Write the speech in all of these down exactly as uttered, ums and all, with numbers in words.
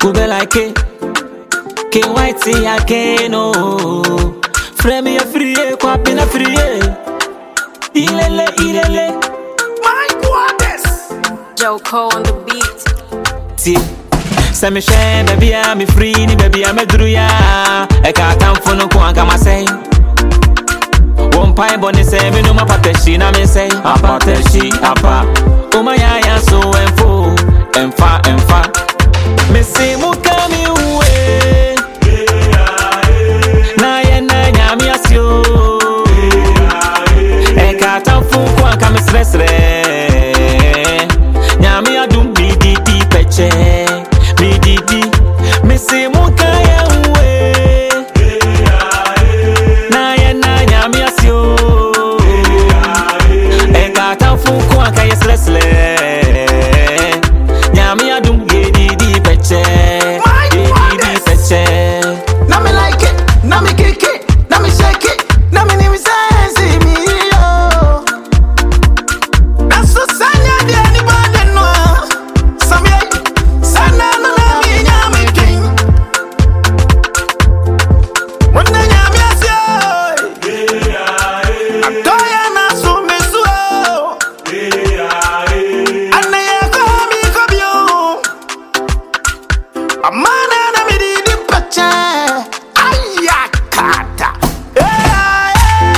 Ube like it. K white see I can no. Frame me a free, quap in a free. Ilele, ilele. My goddess. Joe Cole on the beat. See, say me share, baby, I'm free, baby, I'm a druya. I can't come for no one, come say. One pie bonnie say, me no ma pateshi, na me say, a pateshi, apa. Oh my ya so and fo, and fa, and fa. Me say, mo kami uwe. Na ye na nyami asyo. I can't come for one, come stress re. Nyami adum bi di di peche. Mi di di, me say mo kaya uwe. Na ye na nyami asyo. E kata fuku akaya slesle. Nyami adum ge di di peche. Ge di di peche. Now me like it, now me kick it, now me shake it, now me name say me yo. That's so sanya di anybody no. Samye, sana no na me nyame king. Wanda nyame asyo. Atoya na so me so. Ane ya ko mi ko bio. Amana na me di di pacha. Ayakata. Eh,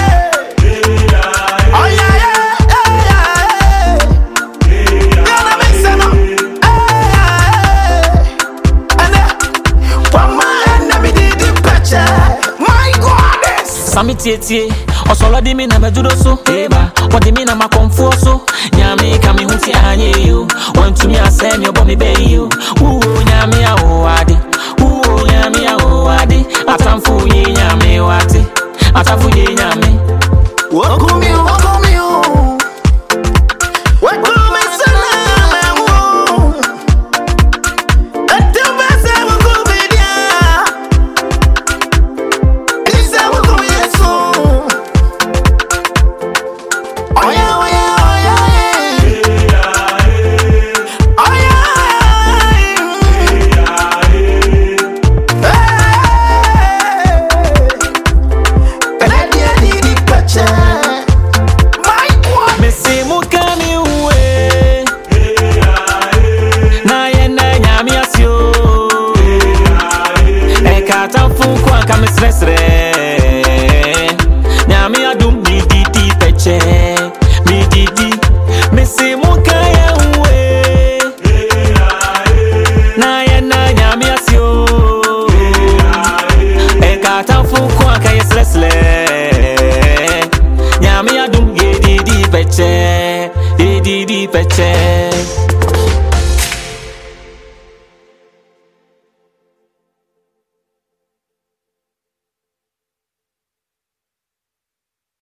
eh. Oh yeah, yeah, yeah, yeah. Yeah, na me say no. Eh, eh. Ane, wama na me di di pacha. My goddess. Sami tie tie, osolo di mi na mejudo so. Eba, wodi mi na makomfo so. Nyami kami huti anye yo. Want to me asem yo bomi be yo. Ooh, nyami a oade. Ooh, nyami a oade. Atamfu ye nyami wate. Atafu ye nyami. Welcome you, welcome you. Welcome me sana me wo. Ete bese welcome me dia. Elise welcome yeso. Oh yeah, oh yeah, oh yeah. Oh yeah. Pele dia di di pacha. My God. Me say mo kami uwe. Na ye na nyami asyo. E kata fuku akami stress re. Nyami adum mi di di peche. Mi di di. Me say mo kaya uwe. Na ye na nyami asyo. E kata fuku akaya stress le. Nyami adum ye di di peche. Di di di peche.